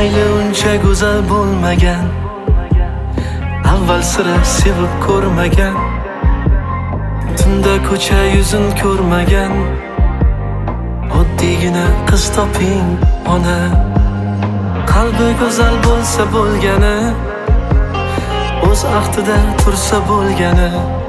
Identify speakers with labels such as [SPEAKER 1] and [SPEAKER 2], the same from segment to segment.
[SPEAKER 1] mayli uncha go'zal bo'lmagan, avval sira sevib ko'rmagan, tunda ko'cha yuzin ko'rmagan, oddiygina qiz toping ona. Qalbi go'zal bo'lsa bo'lgani, o'z ahdida tursa bo'lgani,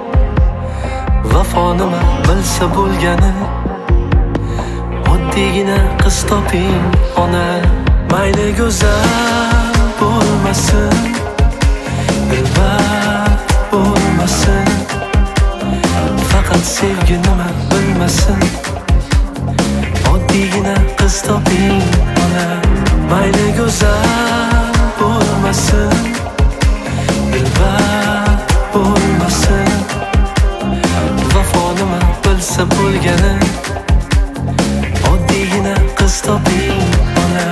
[SPEAKER 1] vafo nima bilsa bo'lgani, oddiygina qiz toping ona. Mayli go'zal bo'lmasin, dilbar bo'lmasin, faqat sevgi nima bilmasin, oddiygina qiz toping ona. Mayli go'zal bo'lmasin, dilbar bo'lmasin, vafo nima bilsa bo'lgani, oddiygina qiz toping ona.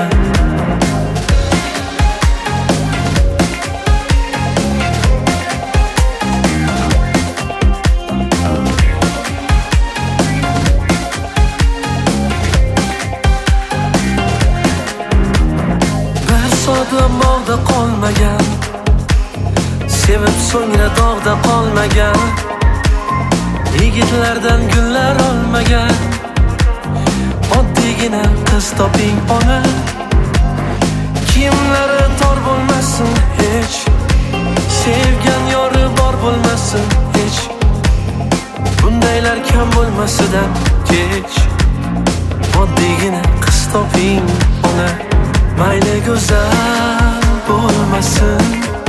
[SPEAKER 1] Bog'da qolmagan, sevib so'ngra dog'da qolmagan, yigitlardan gullar olmagan, oddiygina qiz toping ona. Kiyimlari tor bo'lmasin hech, sevgan yori bor bo'lmasin hech, bundaylar kam bo'lmasidan kech, oddiygina qiz toping ona. Mayli go'zal bo'lmasin,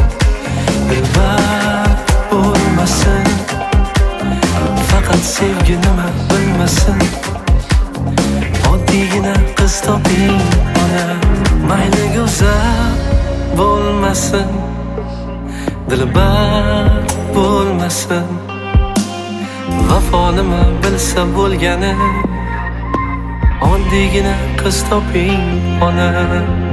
[SPEAKER 1] dilbar bo'lmasin, faqat sevgi nima bilmasin, oddiygina qiz toping ona. Mayli go'zal bo'lmasin, dilbar bo'lmasin, vafo nima bilsa bo'lgani, oddiygina qiz toping ona.